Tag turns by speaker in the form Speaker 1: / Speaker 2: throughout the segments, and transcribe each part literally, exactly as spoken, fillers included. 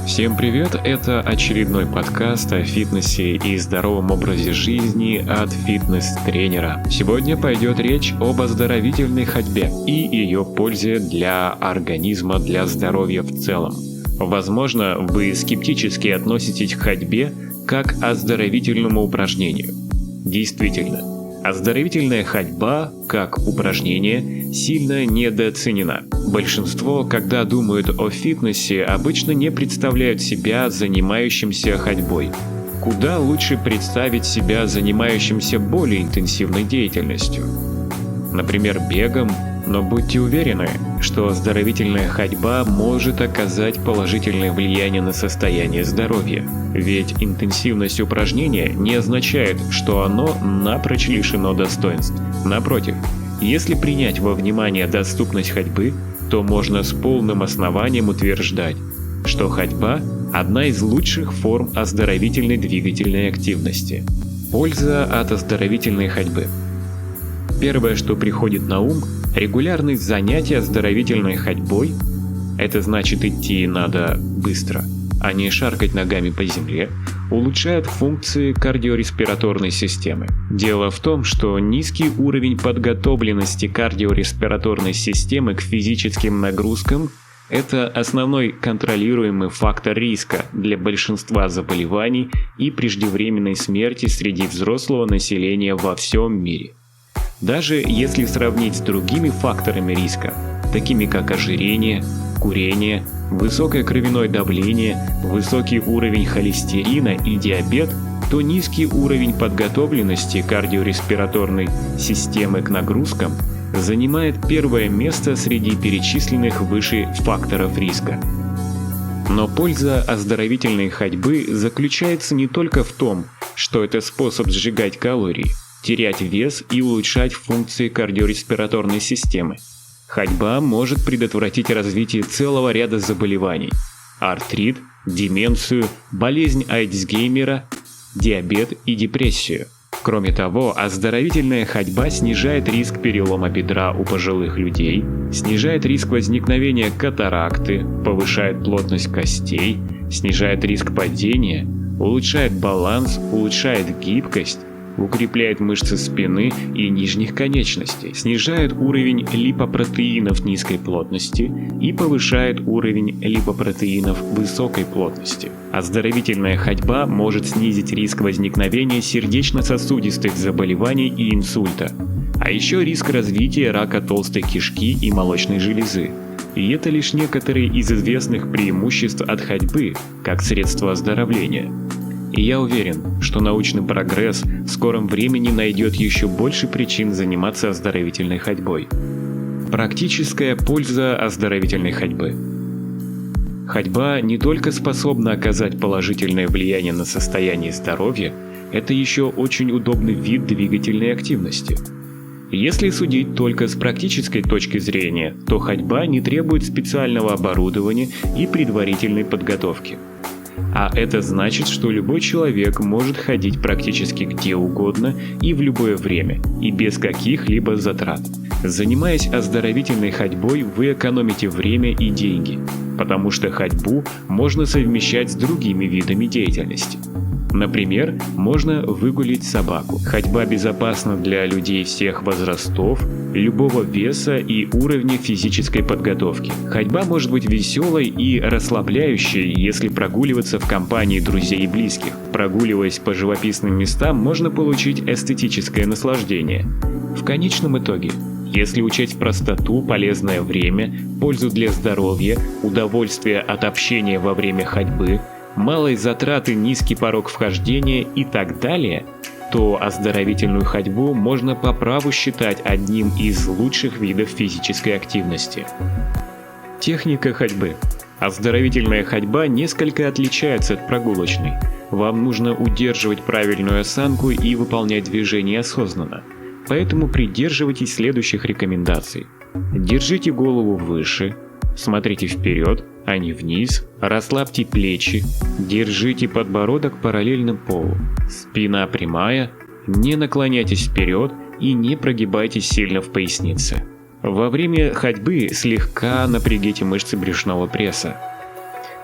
Speaker 1: Всем привет, это очередной подкаст о фитнесе и здоровом образе жизни от фитнес-тренера. Сегодня пойдет речь об оздоровительной ходьбе и ее пользе для организма, для здоровья в целом. Возможно, вы скептически относитесь к ходьбе как к оздоровительному упражнению. Действительно, оздоровительная ходьба, как упражнение, сильно недооценена. Большинство, когда думают о фитнесе, обычно не представляют себя занимающимся ходьбой. Куда лучше представить себя занимающимся более интенсивной деятельностью. Например, бегом, но будьте уверены, что оздоровительная ходьба может оказать положительное влияние на состояние здоровья. Ведь интенсивность упражнения не означает, что оно напрочь лишено достоинств. Напротив, если принять во внимание доступность ходьбы, то можно с полным основанием утверждать, что ходьба – одна из лучших форм оздоровительной двигательной активности. Польза от оздоровительной ходьбы. Первое, что приходит на ум – регулярность занятий оздоровительной ходьбой. Это значит, идти надо быстро, а не шаркать ногами по земле, улучшает функции кардиореспираторной системы. Дело в том, что низкий уровень подготовленности кардиореспираторной системы к физическим нагрузкам – это основной контролируемый фактор риска для большинства заболеваний и преждевременной смерти среди взрослого населения во всем мире. Даже если сравнить с другими факторами риска, такими как ожирение, курение, высокое кровяное давление, высокий уровень холестерина и диабет, то низкий уровень подготовленности кардиореспираторной системы к нагрузкам занимает первое место среди перечисленных выше факторов риска. Но польза оздоровительной ходьбы заключается не только в том, что это способ сжигать калории, терять вес и улучшать функции кардиореспираторной системы. Ходьба может предотвратить развитие целого ряда заболеваний – артрит, деменцию, болезнь Альцгеймера, диабет и депрессию. Кроме того, оздоровительная ходьба снижает риск перелома бедра у пожилых людей, снижает риск возникновения катаракты, повышает плотность костей, снижает риск падения, улучшает баланс, улучшает гибкость, укрепляет мышцы спины и нижних конечностей, снижает уровень липопротеинов низкой плотности и повышает уровень липопротеинов высокой плотности. Оздоровительная ходьба может снизить риск возникновения сердечно-сосудистых заболеваний и инсульта, а еще риск развития рака толстой кишки и молочной железы. И это лишь некоторые из известных преимуществ от ходьбы, как средства оздоровления. И я уверен, что научный прогресс в скором времени найдет еще больше причин заниматься оздоровительной ходьбой. Практическая польза оздоровительной ходьбы. Ходьба не только способна оказать положительное влияние на состояние здоровья, это еще очень удобный вид двигательной активности. Если судить только с практической точки зрения, то ходьба не требует специального оборудования и предварительной подготовки. А это значит, что любой человек может ходить практически где угодно и в любое время, и без каких-либо затрат. Занимаясь оздоровительной ходьбой, вы экономите время и деньги, потому что ходьбу можно совмещать с другими видами деятельности. Например, можно выгулить собаку. Ходьба безопасна для людей всех возрастов, любого веса и уровня физической подготовки. Ходьба может быть веселой и расслабляющей, если прогуливаться в компании друзей и близких. Прогуливаясь по живописным местам, можно получить эстетическое наслаждение. В конечном итоге, если учесть простоту, полезное время, пользу для здоровья, удовольствие от общения во время ходьбы, малые затраты, низкий порог вхождения и так далее, то оздоровительную ходьбу можно по праву считать одним из лучших видов физической активности. Техника ходьбы. Оздоровительная ходьба несколько отличается от прогулочной. Вам нужно удерживать правильную осанку и выполнять движения осознанно. Поэтому придерживайтесь следующих рекомендаций. Держите голову выше, смотрите вперед, а не вниз, расслабьте плечи, держите подбородок параллельно полу, спина прямая, не наклоняйтесь вперед и не прогибайтесь сильно в пояснице. Во время ходьбы слегка напрягите мышцы брюшного пресса.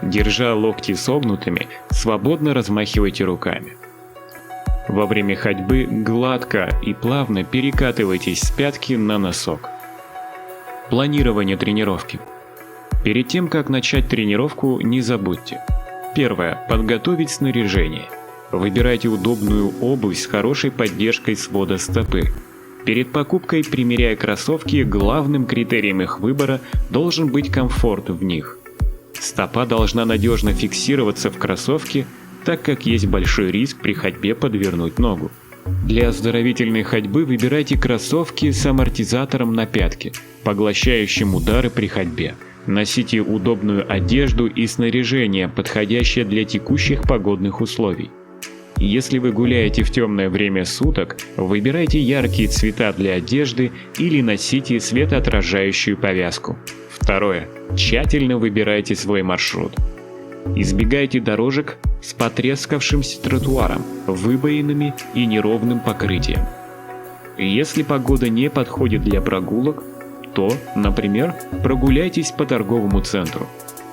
Speaker 1: Держа локти согнутыми, свободно размахивайте руками. Во время ходьбы гладко и плавно перекатывайтесь с пятки на носок. Планирование тренировки. Перед тем, как начать тренировку, не забудьте. Первое. Подготовить снаряжение. Выбирайте удобную обувь с хорошей поддержкой свода стопы. Перед покупкой, примеряя кроссовки, главным критерием их выбора должен быть комфорт в них. Стопа должна надежно фиксироваться в кроссовке, так как есть большой риск при ходьбе подвернуть ногу. Для оздоровительной ходьбы выбирайте кроссовки с амортизатором на пятке, поглощающим удары при ходьбе. Носите удобную одежду и снаряжение, подходящее для текущих погодных условий. Если вы гуляете в темное время суток, выбирайте яркие цвета для одежды или носите светоотражающую повязку. Второе. Тщательно выбирайте свой маршрут. Избегайте дорожек с потрескавшимся тротуаром, выбоинами и неровным покрытием. Если погода не подходит для прогулок, то, например, прогуляйтесь по торговому центру.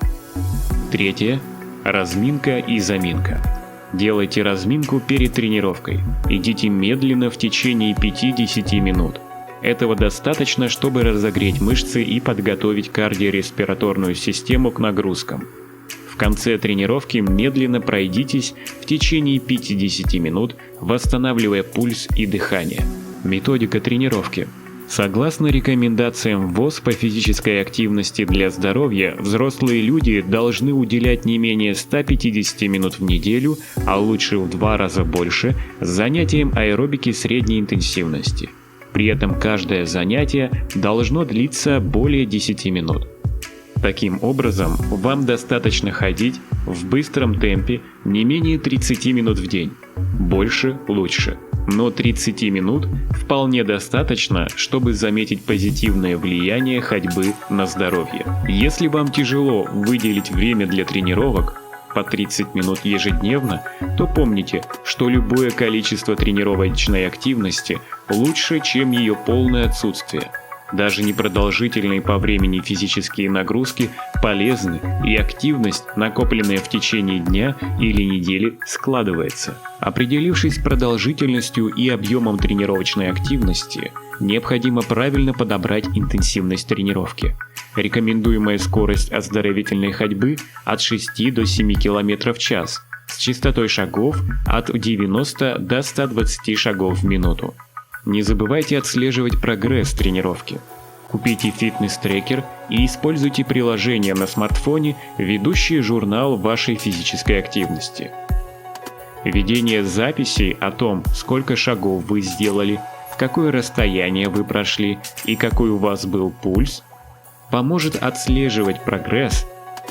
Speaker 1: Третье. Разминка и заминка. Делайте разминку перед тренировкой. Идите медленно в течение пяти-десяти минут. Этого достаточно, чтобы разогреть мышцы и подготовить кардиореспираторную систему к нагрузкам. В конце тренировки медленно пройдитесь в течение пяти-десяти минут, восстанавливая пульс и дыхание. Методика тренировки. Согласно рекомендациям ВОЗ по физической активности для здоровья, взрослые люди должны уделять не менее ста пятидесяти минут в неделю, а лучше в два раза больше, занятиям аэробики средней интенсивности. При этом каждое занятие должно длиться более десяти минут. Таким образом, вам достаточно ходить в быстром темпе не менее тридцати минут в день. Больше – лучше. Но тридцати минут вполне достаточно, чтобы заметить позитивное влияние ходьбы на здоровье. Если вам тяжело выделить время для тренировок, по тридцать минут ежедневно, то помните, что любое количество тренировочной активности лучше, чем ее полное отсутствие. Даже непродолжительные по времени физические нагрузки полезны, и активность, накопленная в течение дня или недели, складывается. Определившись с продолжительностью и объемом тренировочной активности, необходимо правильно подобрать интенсивность тренировки. Рекомендуемая скорость оздоровительной ходьбы от шести до семи километров в час, с частотой шагов от девяноста до ста двадцати шагов в минуту. Не забывайте отслеживать прогресс тренировки. Купите фитнес-трекер и используйте приложение на смартфоне, ведущее журнал вашей физической активности. Ведение записей о том, сколько шагов вы сделали, в какое расстояние вы прошли и какой у вас был пульс, поможет отслеживать прогресс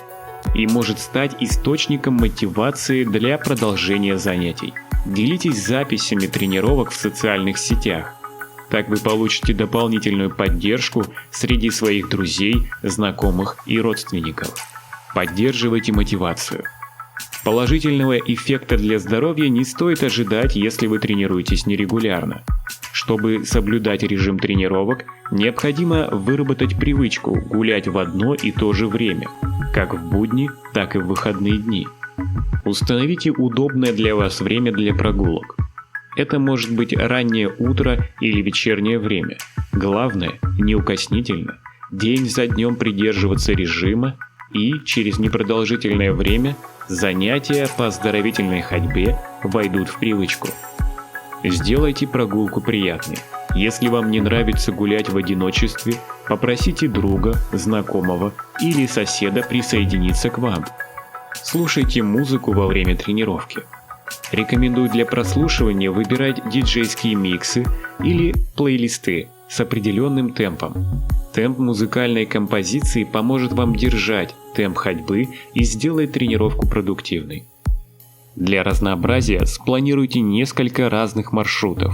Speaker 1: и может стать источником мотивации для продолжения занятий. Делитесь записями тренировок в социальных сетях. Так вы получите дополнительную поддержку среди своих друзей, знакомых и родственников. Поддерживайте мотивацию. Положительного эффекта для здоровья не стоит ожидать, если вы тренируетесь нерегулярно. Чтобы соблюдать режим тренировок, необходимо выработать привычку гулять в одно и то же время, как в будни, так и в выходные дни. Установите удобное для вас время для прогулок. Это может быть раннее утро или вечернее время. Главное, неукоснительно, день за днем придерживаться режима и через непродолжительное время занятия по оздоровительной ходьбе войдут в привычку. Сделайте прогулку приятной. Если вам не нравится гулять в одиночестве, попросите друга, знакомого или соседа присоединиться к вам. Слушайте музыку во время тренировки. Рекомендую для прослушивания выбирать диджейские миксы или плейлисты с определенным темпом. Темп музыкальной композиции поможет вам держать темп ходьбы и сделает тренировку продуктивной. Для разнообразия спланируйте несколько разных маршрутов.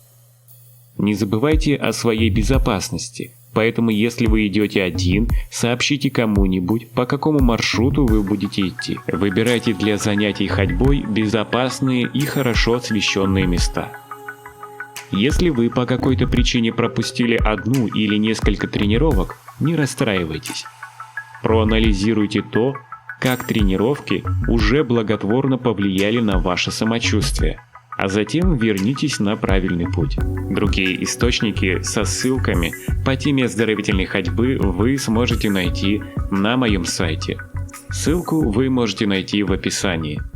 Speaker 1: Не забывайте о своей безопасности. Поэтому, если вы идете один, сообщите кому-нибудь, по какому маршруту вы будете идти. Выбирайте для занятий ходьбой безопасные и хорошо освещенные места. Если вы по какой-то причине пропустили одну или несколько тренировок, не расстраивайтесь. Проанализируйте то, как тренировки уже благотворно повлияли на ваше самочувствие. А затем вернитесь на правильный путь. Другие источники со ссылками по теме оздоровительной ходьбы вы сможете найти на моем сайте. Ссылку вы можете найти в описании.